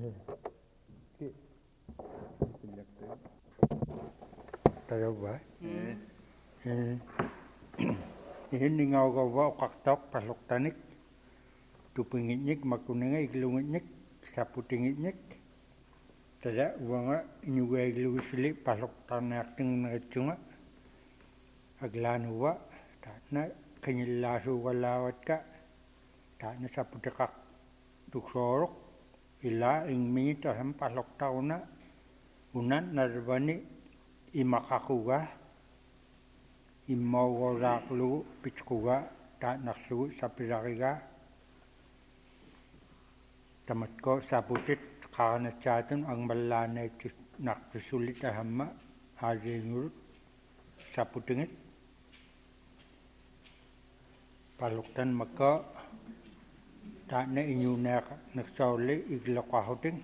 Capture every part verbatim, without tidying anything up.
Tayo ba? Eh. Ini ngau wa kaktok palok tanik. Tupingitnik makunanga iglungitnik saputingitnik. Tada wanga inuga iglusli palok tanak ting ngacunga. Aglanuwa na kanyilasu walawat ka. Na saputikak tuksorok ila ing minita sampalok tauna unan narbani imakakuga imawolaklu pitkuga ta naksu sapirakiga tamatko saputit kana chatun ang malana naksusulit hamma hajingurut saputingit paluktan maka na inyunak nagsawli iglakahuting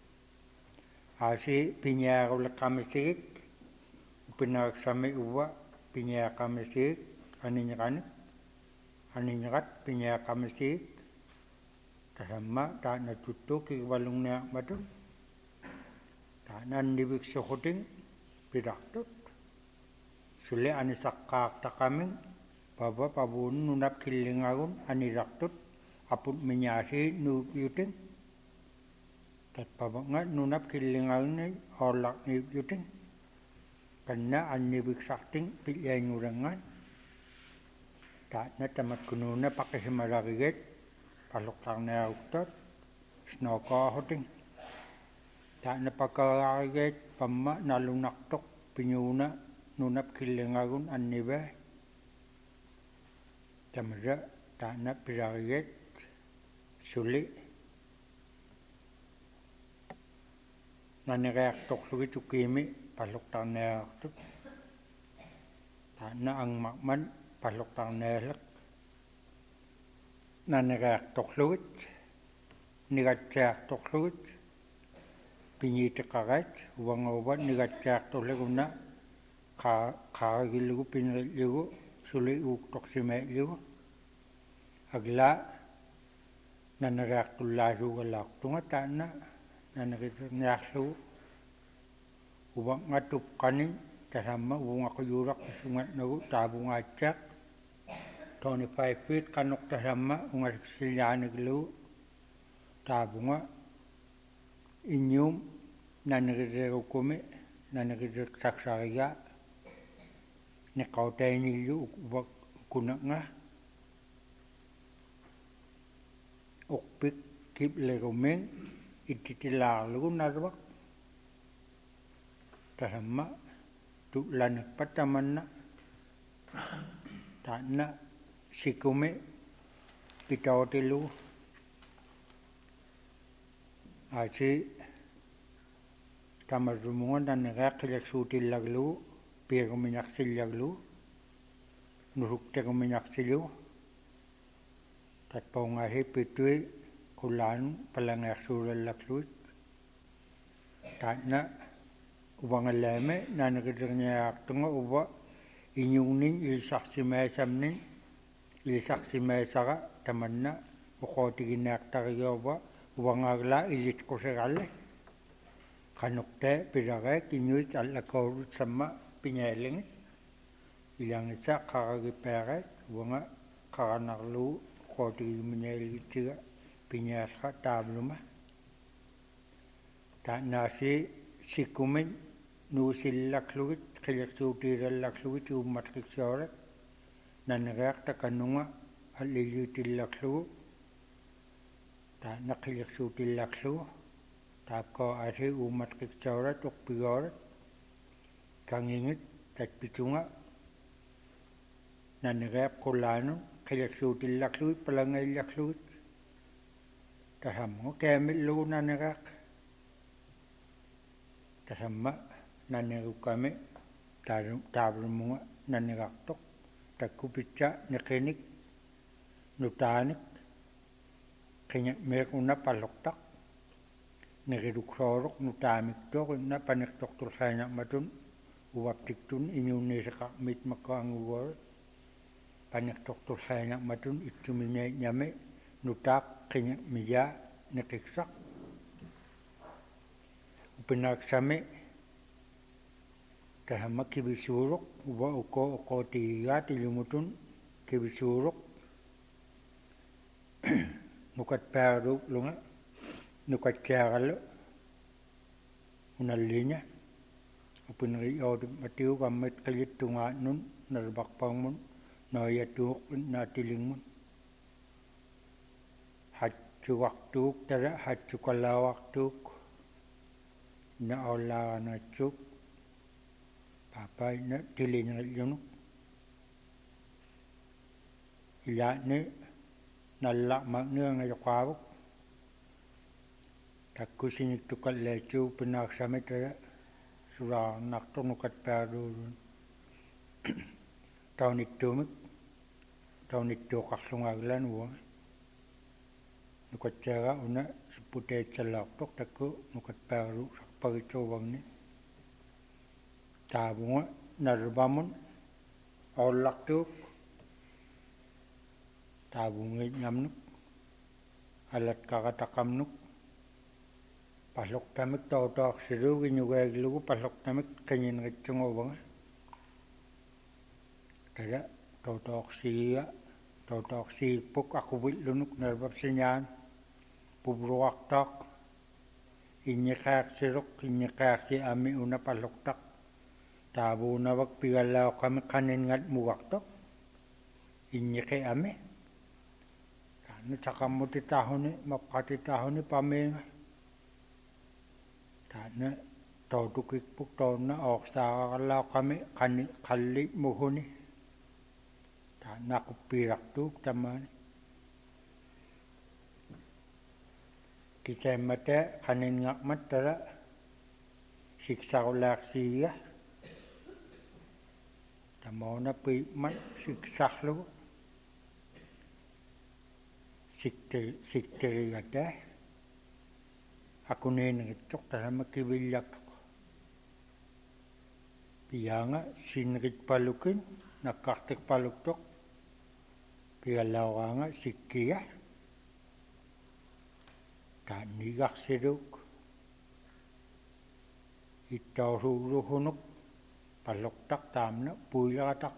asi pinyakul kamisik pinagsami uwa pinyakamisik aninyakan aninyakat pinyakamisik kasama ta natutuk iwalung na matun ta nandibik sukuting pidaktut suli anisakak takaming baba pabun nunap kilingagun aniraktut apun menyasi nu yuting tat pabangat nunap kilingal ni olak ni yuting karena anibik sakting pilih ngurangan tak na tamat kununa pakai semaragigit palok tang na uktot snoko hoting tak na pakaragigit pama nalunak tok pinyuna nunap kilingagun anibe tamra tak na piragigit suli nanirayak tok sugi tukimi palok tanayak tuk tana ang makman palok tanayalak nanirayak tok sugit nigatsayak tok sugit pinyitikagait uwang-uwan nigatsayak tok laguna kakagilugu piniligu suli uktok simeligu agla nanagayak tulasu galak tunga tana nanagitnyasu ubang ngatup kanin kasama ubang ako yurak sungat nagu tabung acak twenty-five feet kanok kasama ungar silyanig lu tabunga inyum nanagitrekukumi nanagitreksaksariga nikautay nilu ubang kunak nga ukpik kip legomeng ititilalu narwak kasama tu lanik patamanna tanna sikume pitawatilu aci tamar rumungan dan nakakilak sutil laglu piyago minyaksil laglu nurukte ko minyaksil at paungahi pitui kulan palangak sural lakluit tana ubang alame nanagidrnya tunga uba inyungnin ilsaksi mesamnin ilsaksi mesara tamanna ukoti ginak tariyo uba ubang agla ilit ko segale kanukte piragay kinyuit alakorut sama pinyeling ilang isa kakagipere ubanga kakanaklu koti menyelitiga pinyasa tabluma tak nasi sikumen nusil laklugit kaya sutira laklugit umat kiksore nanagak takanunga alilitil laklugu tak nakilak sutil laklugu tak ko asi umat kiksore tuk pigore kangingit tak pitunga nanagak kulano kaya sutil lakluit palangay lakluit kasama kemit lu nanagak kasama nanagak kami tablo mga nanagak tok takupitsa nakinik nutanik kanya meron na paloktak nakiduksorok nutamik tok na paniktok tulsanya matun uwaptik tun inyong nisakak mit makaanguwar panik doktor saya matun itu minyak nyame nutak kenya miya nekiksak upinaksami tahama kibisuruk uba uko uko tiga tilumutun kibisuruk nukat peruk lunga nukat kagalo unalinya upinri odu matiu kamit kalit tunga nun narbakpangmun noyatuk natilingmun haju waktuk tara haju kala waktuk na ola na cuk papai na tilinya yunuk ila ne nalla magnya ngayakwabuk takku sinik tukal lecu pinaksami tara surah nakto nukat peru tahun itu mek tahun itu kaslungaglan uang nukat cara una sepute celak tok takku nukat peru sakpagi cowang ni tabunga narbamun olak tuk tabunga nyamnuk alat kakatakam nuk paslok tamik tau tau seru ginyugay lugu paslok tamik kanyin ngitsungo banga tada tau tau siya tau tau sipuk aku wit lunuk narbab sinyan pubruak tak inya kayak siruk inya kayak si ami una paslok tak tabu na wag pigalaw kami kanin ngat muwak tak inya kay ami kano tsaka mo titahon ni mapakatitahon ni pamenga na tau tukik puk tau na ok sa kalau kami kani kali muhuni ta na kupirak tuk tamani kita mate kanin ngak matara siksa ulak siya tamau na pi mat siksa lu sikte sikte gade aku nenengicok dalam kibilyak piyanga sinrit palukin nakartik paluktok piyalawanga sikia kanigak siduk itauruhunuk paluktak tamna puyatak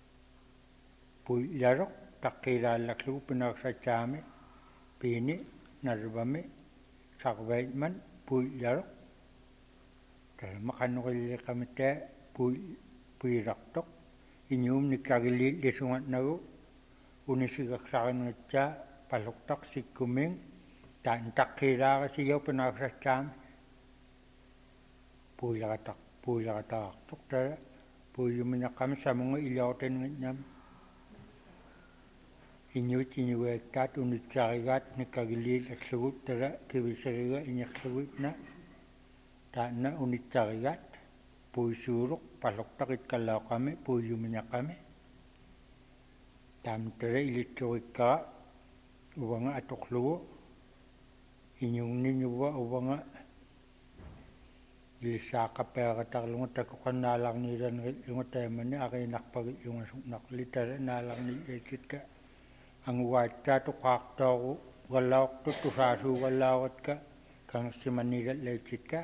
puyarok takiralak lu pinaksacami pini narbami sakway man puy yarok kaya makanukili kami te puy puy raktok inyum ni kagili lisungat nago unisigak sakin ngatsa paluktak si kuming tan takira kasi yaw pinaksasam puy yakatak puy yakatak tok tara puy yuminya kami sa mga ilaw-ten nganyam inyut inyuwek tat unit sarigat ni kagilil at sugut tara kibisariga inyak sugut na ta na unit sarigat puy suruk palok takit kalaw kami puy yuminya kami tam tara iliturik ka uwa nga atok lugo inyong ninyuwa uwa nga ilisaka pera tak lunga takukan nalang niran lunga teman ni akinak pagit lunga suknak litara nalang ni ekit ka ang wajah tu kaktaw galawak tu tusasu galawat ka kang si Manila lecit ka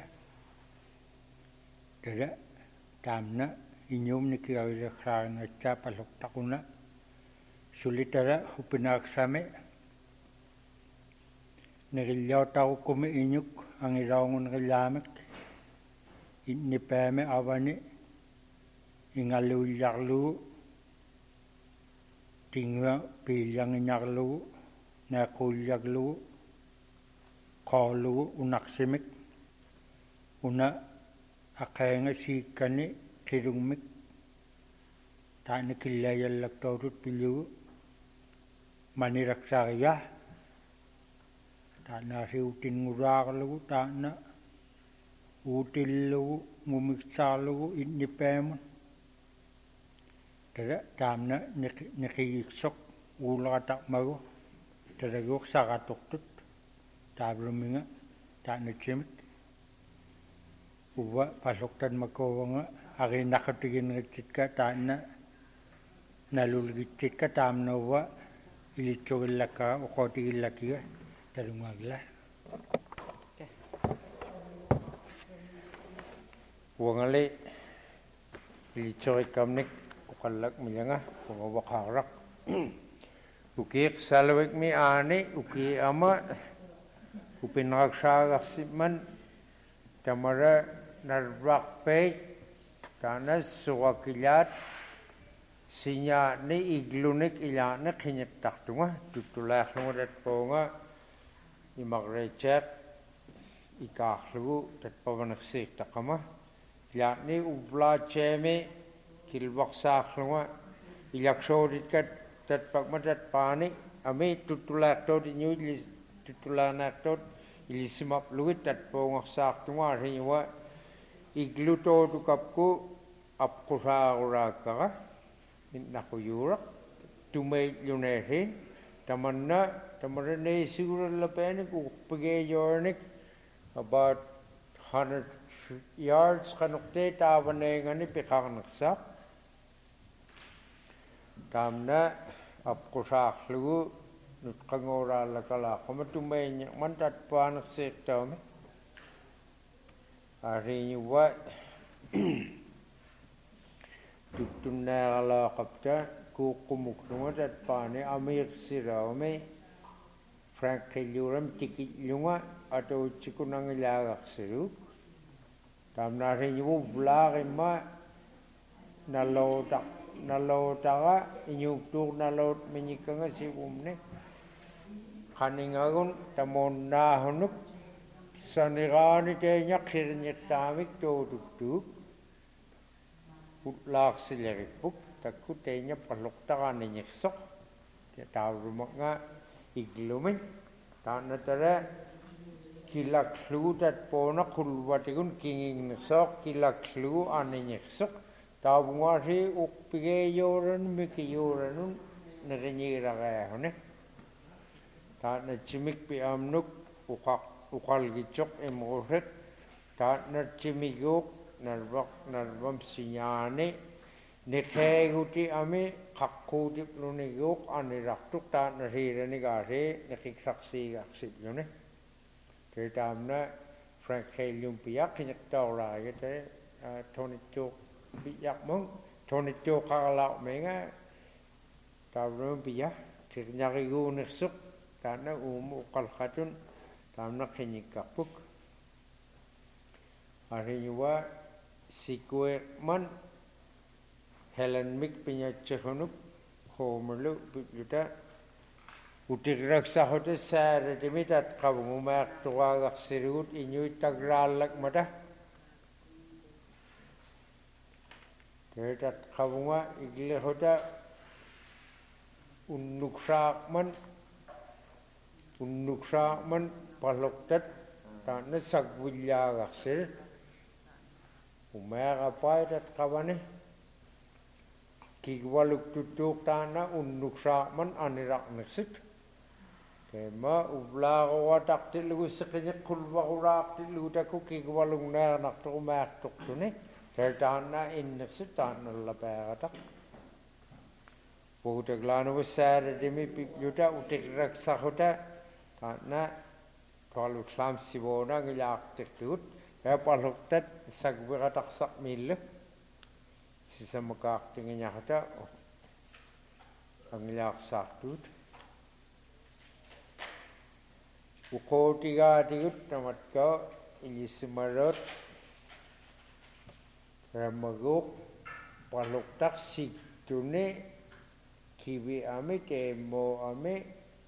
dada tamna inyum ni kiyawira kharang acha palok takuna sulitara hupinaksame nagilyaw tao kumi inyuk ang ilawngon gilamek inipeme awani ingaluyaklu tinga pilyang inyaklu nakulyaklu kalu unaksimik una akaya sikani tirungmik tani kilayal laktorut pilyu maniraksarya tana si utin nguraklu tana utillu ngumiksalu inipemon tada tamna nikiyiksok ulakatak mago tada gok sakatuktut tabluminga tana chimik uwa pasoktan makowanga aki nakatigin ngitsit ka tana nalulgitsit ka tamna uwa ilitsogilla ka ukotigilla kiga talungagla Puangali ilichorikamnik ukalak milanga pungawakharak ukik salawik mi ani uki ama upinraksagaksiman tamara narwakpay tanas suwakilat sinya ni iglunik ilanik hinyaktaktunga tutulakhlunga datponga imagrecek ikahlugu datpavanaksik takama ilatni ublacheme kilwaksakhlunga ilaksorit kat datpagmadat pani ami tutulaktot inyuilis tutulanaktot ilisimap luit datpongaksaaktunga riwa igluto tukapku apkusaakuraka nakuyurak tumay lunehe tamanna tamarane siguro lapene ku pageyornik about one hundred yards kanukte tavane ngani pikaknaksak tamna apkusaklu nutkangora lakala kamatumay mantat panaksek tame ariwa tutunala kapta kukumuktunga datpane amir sirame Frank Keluram tikit lunga atau cikunang ilagak siru tamna rinyu blagima nalotak nalotaga inyuktur nalot menyikanga si umne kaningagun tamon nahunuk sanirani tenya khirnyetamik toduk utlak sileripuk takku tenya paloktaga ninyksok tawrumakga iglumin tanatara kilaklu dat pona kulwatikun kinging niksok kilaklu aninyksok tawungari ukpige yoran mikiyoranun narenyiragayahone tana chimik pi amnuk ukak ukal gicok emoret tana chimigok narwak narwam sinyane nekheguti ame kakkuti lunigok aniraktuk tana hirani gare nekiksaksi gaksip yone ketamna Frank Helium piyak kinyaktawra yete Tony Chok piyak mong Tony Chok kakalak menga tawrum piyak kirnyarigu niksuk tana umu kalkatun tamna kinyikapuk ariwa sikwe man Helen Mick pinyachehunuk homerlu bibluta utigrak sahote sare dimitat kabungumak tuwagak sirut inyuit tagralak mata tetat kabunga igle hota unnuksak man unnuksak man paloktat tana sagwilyagak sir umaga paitat kabane kigwaluk tutuk tana unnuksak man anirak niksik kema ublago watak tilu sekenyek kulwakurak tilu daku kigwalung na nakto maktok tune tertana in niksik tana lapagatak Uteglano wasara demi pipluta utegrak sahota tana kalau klam sibona ngilak tekut ya paloktat sagwiratak sak mille sisa makak tingnya hata ngilak saktut uko tiga tigut tamat ka ilismarot ramagok paloktak siktune kiwi ame kemo ame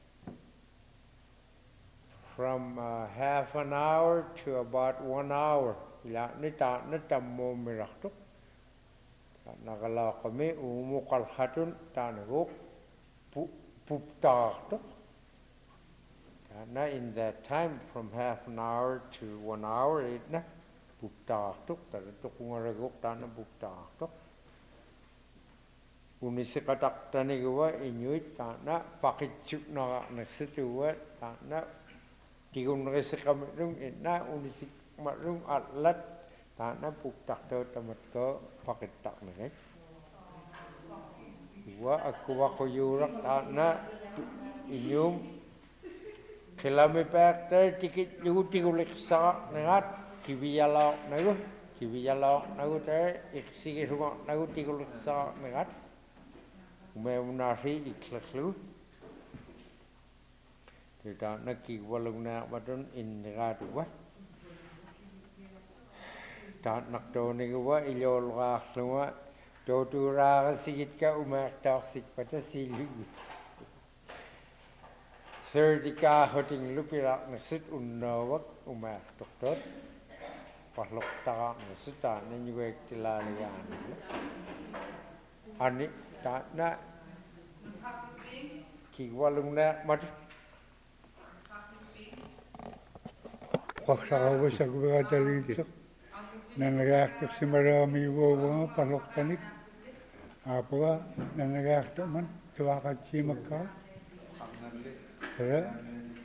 from uh, half an hour to about one hour ila nita nita mo mirakto nakala kami umu kalhatun tanagok puptakto na in that time from half an hour to one hour itna puptakto tarato kungaragok tana puptakto unisikatak tanigawa inyuit tana pakitsuk na naksituwa tana tigung nagsikamrung ina unisik marung atlat tana puktak daw tamat ko pakitak na wa aku wa kuyurak tana inyum kilami pakter tikit yuti ulik sa nangat kibiyalaw na yun kiviyalo nagu te iksigirugo nagu tigulsa megat ume unari iklaklu kita naki walungna wadon inratuwa ta nakto niguwa ilol gakluwa dotura sigit ka umakta sik pada silugut Serdika hoting lupira ngesit unnawak umak doktor pahlok taka ngesita nenyuek tilalian ani ta na kiwalungna madu Waksawa sa kubatalito nanagakto si marami wawa pahlok tanik apa nanagakto man tuwakat simak ka Tara,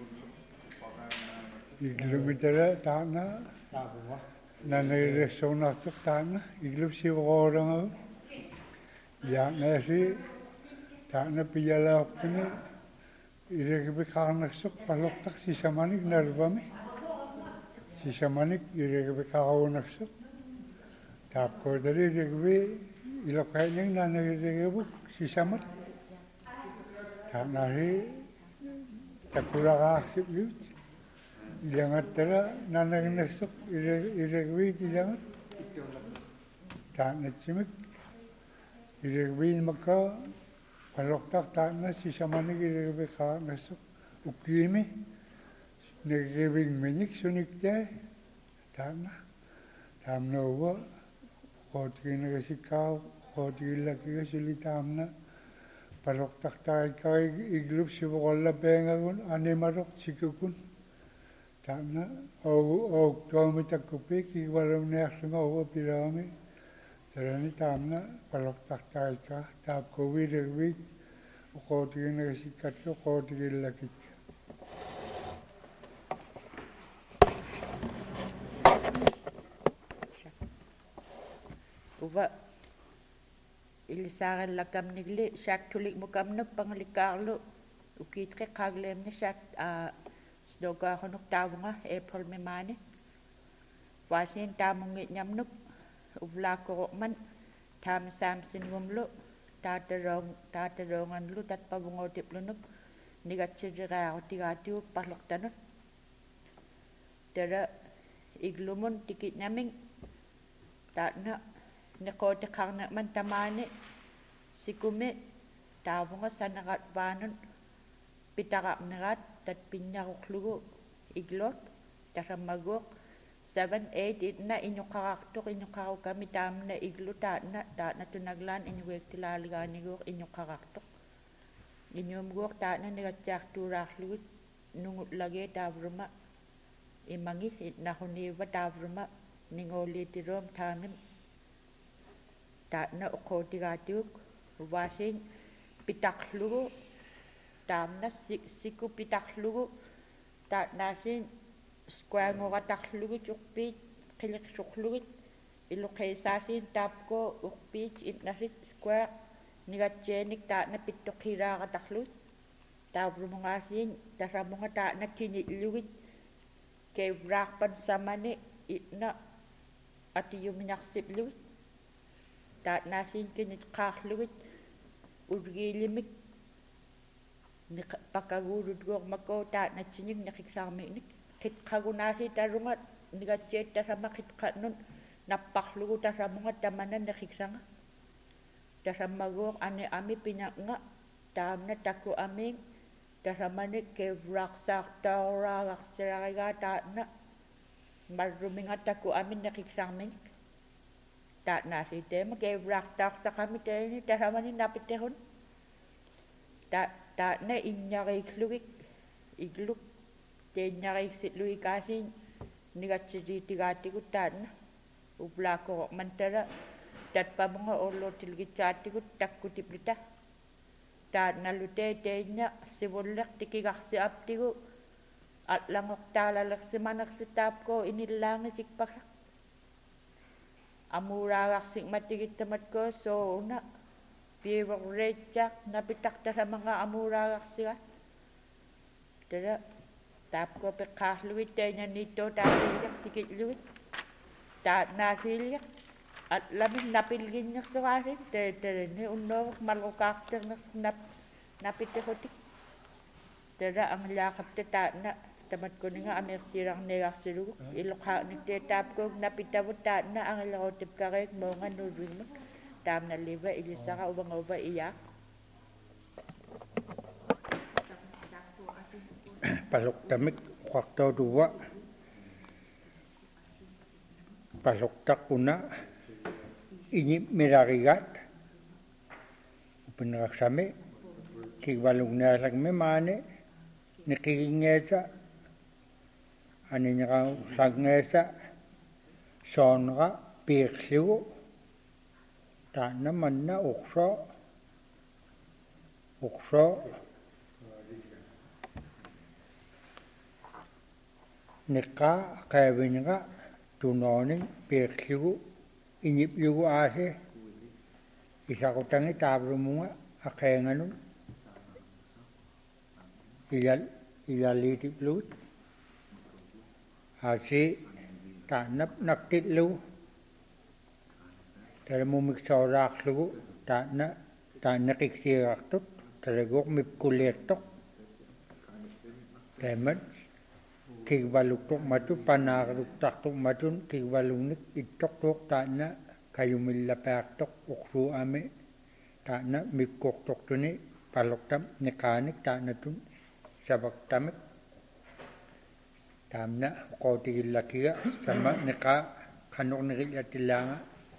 iglumi tara, tana, nanay-reso na ito, tana, iglum si Wakora nga, yan na si, tana piyala ako ni, irekibi kakanaksok, paloktak si Samanik, narubami, si Samanik, irekibi kakanaksok, tapko dari, irekibi, ilokay niyang nanay-irekibi, si Samat, tana si, Takura kasip yun. Ilangat tala, nanang nasok, iragwit ilangat. Taat na simik. Iragwit magka, paloktak taat na si Samanik iragwit ka nasok. Ukimi, nagkibing minik, sunik tayo. Taat na. Taam na uwa, kotigin na kasi kao, kotigin laki kasi litam na. Paloktak tayo kay iglup si Wakola bengagun ane marok sikukun tana o o tomi takupi ki walam neksunga o pirami terani tamna paloktak tayo ka tap ko wirwit o kotigin na sikat ko kotigin lakit uba Ilisaran lakam nigli syak tulik mukam nuk pangalikarlo ukit ke kaglem ni syak sdoga honok tawunga April memani wasin tamungit nyamnuk uvla ko man tam samsin wumlo tatarong tatarongan lu tat pabungotip lunuk nigatsidira otigati pahlok tanut dara iglumun tikit nyaming tatna Nikote karna man tamane sikume tawunga sanagat banon pitarap nagat tat pinyaruklugo iglot taramagok seven eight eight na inyukaraktok inyukaraw kami tam na iglo ta na ta na tunaglan inyuwek tilaliganigok inyukaraktok inyumgok ta na nigatsak turaklugot nungut lagi tavruma imangi itnahuniwa tavruma ningoli tirom tangin ta na ukotigatuk wasing pitaklugo tam na siku pitaklugo ta nasin square ngogataklugo chukpi kilik suklugo ilukesasin tapko ukpi inasit square nigatjenik ta na pitokira kataklut ta brumungasin taramunga ta na kinilugit kay rakpan samane itna ati yuminaksip luit Taat nasin kinit kakluwit urgilimik pakagurud gok mako taat na chinig nakiksamik kit kagunasi tarungat nigatjet tasama kit kanun napaklugo tasamunga tamanan nakiksanga tasamagok ane ami pinanga tamna taku aming tasamane kevraksak taura gaksiraga taatna maruminga taku amin nakiksamik Tak nasi tema ke raktak sakami teni tahamani napitehon tak tak na inyari kluik igluk tenyari sitlui kasin nigatsi tigati kutan ublako mantara dat pamunga olo tilgicati kut takkuti plita tak nalute tenya sibolak tikigaksi aptigu at langok talalak simanak sitap ko inilang na cikpak amuragak sing matigit tamat ko so na piwag rejak napitak ta sa mga amuragak siya dara tap ko pe kahluit tanya nito tayo tikit luit таанаафиилиа алламин напилгиннерсерааси те те унноо малукаартернерснап напитехотик тера англаақапта таана таматкунинга амерсиларнигарсилугу илоқааниттэ таапкуг напитавут таана ангилерутипкариик моонганнуулуимак таамналлива илиссара увангова ия палуктамик қартоодуа палуктақуна ини миларигат упинераксами кигвалугнаалакме маане никигингеса анинерау сагнеса соонера пиерлугу таанна манна уксо уксо ника кавинга туноонин пиерлугу иниплугу аасе исакутанги тааврумунга акаенганун iyal iyalitiplut aaси тааннап нактиллу тарамумиксооraaqlugu таанна тааннақиксиерартут талагуор мипкулиаттоқ тамат кигвалуктоқ мату панааралуктартоқ матун кигвалугник иттоқтуоқ таанна каюмиллапаартоқ уқсуами таанна миккуортортуни палоқтам неқааник таанатун сабактамик таамна qotigillakkiga sama neqa qanornerillatilanga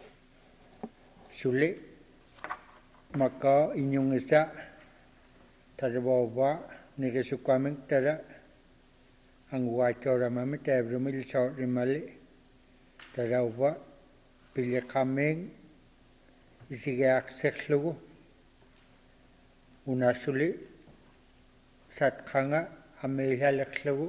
sulle maka inyungisa tarbowa negesukaming tara angwaitoramami tavrumil sorimali tarawa piliqaming isigaaqserlugu unasuli satqanga amehalaqlugu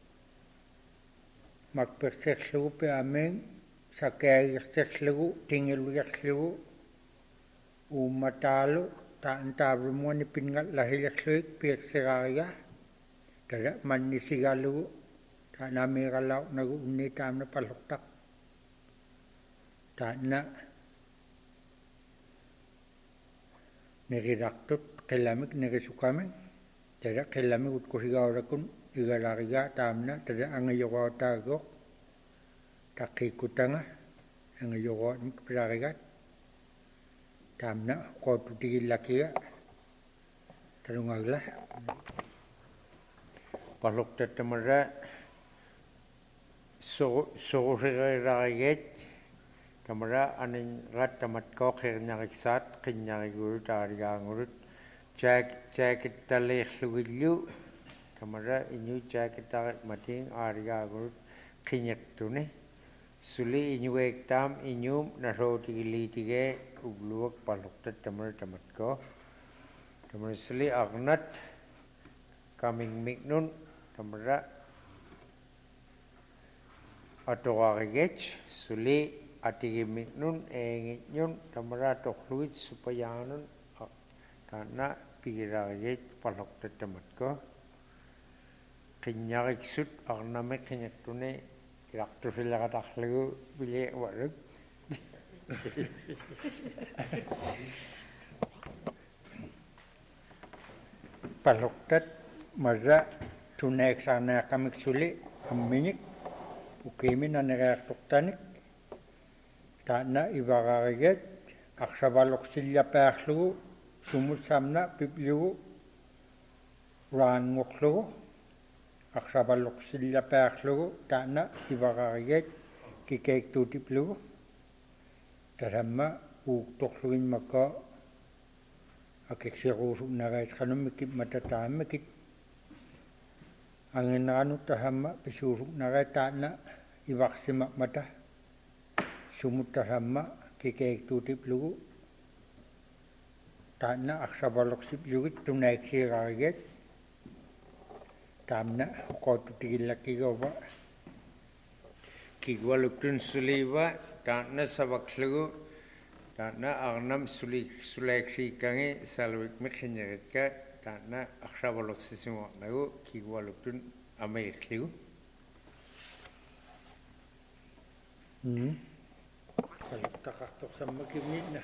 makperserlugu peameng sakaagirserlugu tingilugerlugu ummatalu taantavrumuani pingal lahilaqluik pierseraariga tada mannisigalugu taanamigalau nagu unni taamna palluqtaq taanna neriraqtut qilamik nerisukameng tada qilamik utkusigaurakun igalariga taamna tada angayoqootaagoq taqiikkutanga angayoqootmik pilarigat taamna qootutigillakiga talungagla palluqtattamara so soorerariget tamara anin rattamatqooqernarissaat qinnariguut aarigaangurut jack jackittalleerlugillu tamara inyu jackitarit mating aarigaangurut qinnertuni suli inyuektam inyum narootigiliitige ugluak palluqtattamara tamatqoo tamara suli arnat kamingmignun tamara atoqariget suli atigimignun eengitnun tamara toqluit supayaanun taanna pigirariget palluqtattamatqoo qinnariksut arnami qinnertuni kilaqtusilaqatarlugu bili waruk palluqtat marra tuneeksarneaqamik suli amminik ukimin anereartuqtanik taanna ivarariget aqsavalluqsillapaarlugu sumutsamna piplugu raanngorlugu aqsavalluqsillapaarlugu taanna ivarariget kikeektuutiplugu tasamma uuktorluginmakka akiksiruusunnaraisqanummikip matataammikit anginnaranut tasamma pisuusunnara taanna ivarsimaq mata sumut tasamma kikeektuutiplugu taanna aqsavalluqsiplugit tunaiksiirariget taamna qootutigillakkiguva kigwaluktun suliva taanna savaqlugu taanna arnam suli sulaiksiikkangi salvik qinnerikka taanna aqsavalluqsisuornagu kigwaluktun ameerligu Hmm. Kalau takak sama kimina.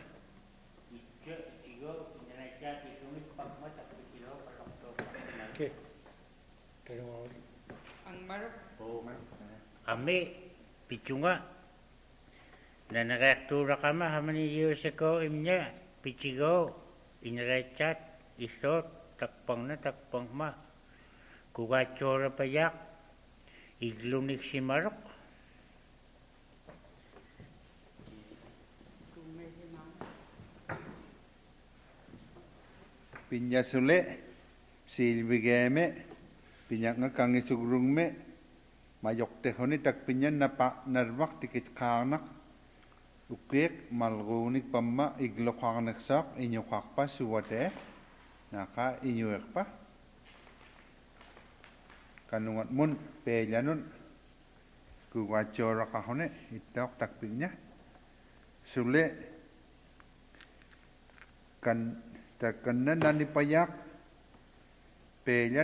Okay. Terima kasih. Ang marok. Oh, kami pichunga na nagaktura kama hamani years ago imnya pichigo inrechat isot takpang na takpang ma kugachora payak iglunik si marok Pinya sule silbigeme pinya nga kangi sugrungme mayok tehoni tak pinya napa narwak tikit kanak ukek malgunik pamma iglo kanak sak inyo kakpa suwate naka inyo ekpa kanungat mun pelyanun kuwachora kahone itok tak pinya sule kan takkan nani payak pelat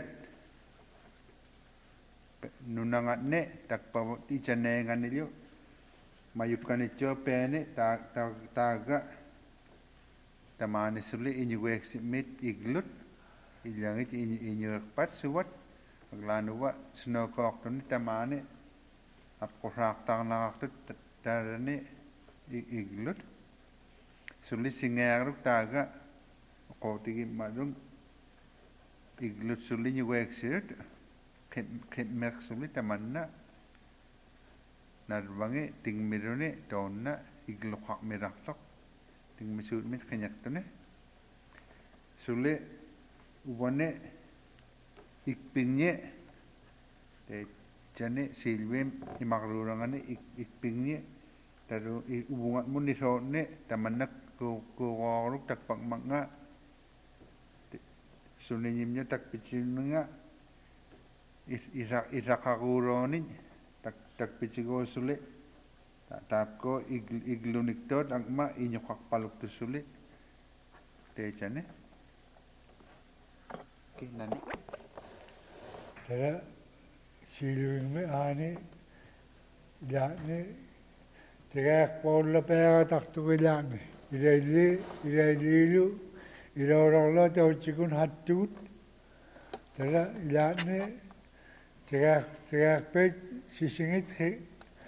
nunangat ne tak pa ijanengan nilyo mayukan itu pene tag tag taga tamane suli inyu eximit iglut ilyangit inyu pat suwat aglanu wa snokok tun tamane akorak tang nangak tut tarane iglut suli singaruk taga ko tigi madung iglut suli ni wexit ket ket mek suli tamanna narbange ting mirone tonna iglu khak miraktok ting misut mit kanyak tone suli ubone ikpingne te jane silwem imagrurangane ikpingne taru ubungat mun ni sone tamanna ko ko goruk tak pak manga sunenyimnya tak picinga irak irakaguroni tak tak picigo sule tak tapko iglunik tot angma inyo kakpaluk tu sule te chane kinani Tara silwing me ani dane tegak pola pera tak tu gelane iraili iraililu Ira-ira tau cikun hatut, tera ilane terak terak pe sisingit he,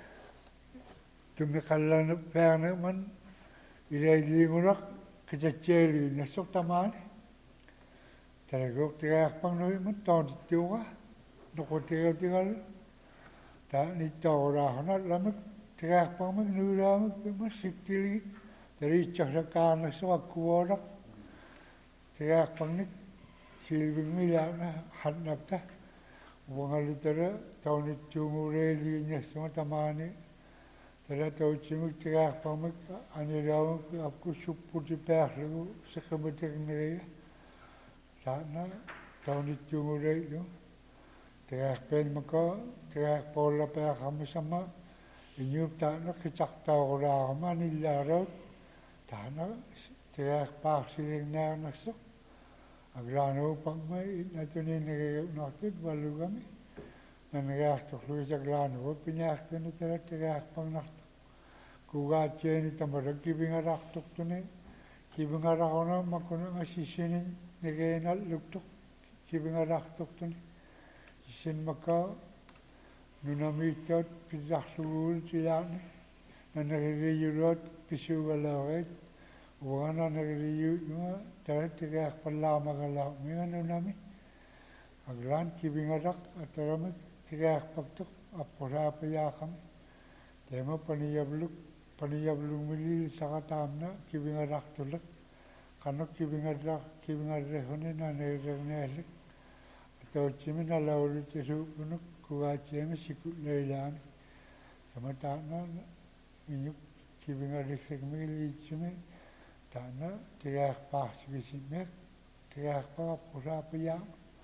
tumi kalan perne man ira lingurak kecaceli nasok tamane, tera gok terak pang noi man tau tiwa, noko terak tinggal, ta ni tau rahana lamak terak pang man nura man siptili, teri cakra nasok kuorak. Terak pangnik silbing milana hadnapta wangali tera tauni chumure linya semua tamane tera tau chimuk terak pangnik anirau apku suputi perlu sekabetek nere sana tauni chumure yo terak pen maka terak pola per kami sama inyup tana kecak tau rama nilarot tana terak pak siling na nasok Aglano pang may natunin nagagawin balu kami. Nanagaktok luwi sa aglano. Pinyakto ni tarat-tarak pang naktok. Kugat siya ni tamarag kibingaraktok to ni. Kibingarakon na makuna nga sisinin nagayinal luktok. Kibingaraktok to ni. Sisin maka nunamitot pisaklul sila ni. Nanagagayurot pisugalawet. Wana nagriyu nga tarat tiga pala magalaw ngayon nami aglan kibingarak at ramit tiga pagtok apora paya kami tema paniyabluk paniyabluk milil sa katamna kibingarak tulak kanok kibingarak kibingarak honin na nairangelik atau cimin alawul tisu punuk kuwacheme sikut leilan samatana minyuk kibingarak segmili cime Tana tirak pas bisimek, tirak pa pura payang.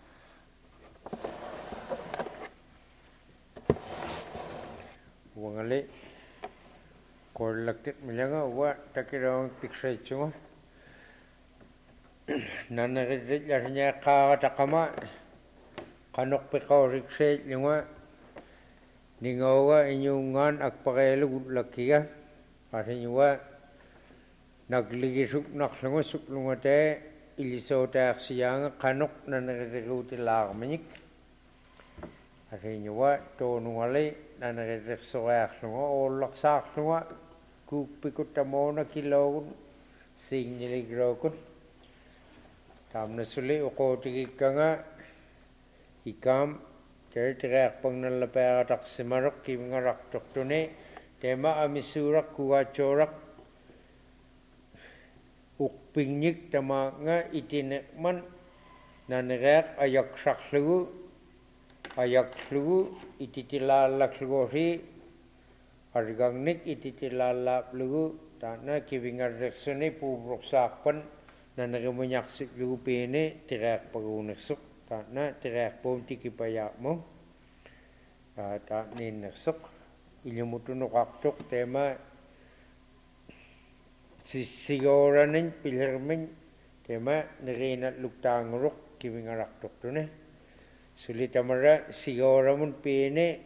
Wangali korlaktit milanga wa takirang tiksay chungo. Nanaridit larnya ka takama kanok pekaw riksay lingwa ningawa inyungan akparelu lakia arinywa nagligisuk naklungusuk lungate ilisota aksiyanga kanok nanagruti lagmanik arinywa tonungale nanagreksoaklunga olaksakluga kupikutamona kilogun singniligrokun tamna suli uqotikikanga ikam tertirak pangnalapaya taksimarok kimingarak toktune tema amisurak kuwacorak ukpingnik tama nga itinekman nanirek ayak saklugu ayak slugu ititilalak slugohi argangnik ititilalap lugu tana kivingar reksone pubrok sakpan nanagamanyaksik lugu pene tirak pagunaksuk tana tirak pom tikipayak mo ta ninaksuk ilumutunok aktok tema sisigoranin pilhermin tema nirina luktanguruk kivingar aktok tune sulitamara sigoramun pene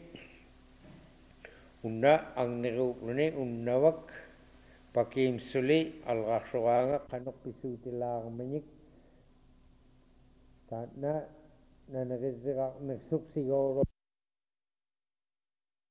unna ang nirupune unnawak pakim suli algasroanga kanok pisutilang menyik karena nanagizira nagsuk sigoro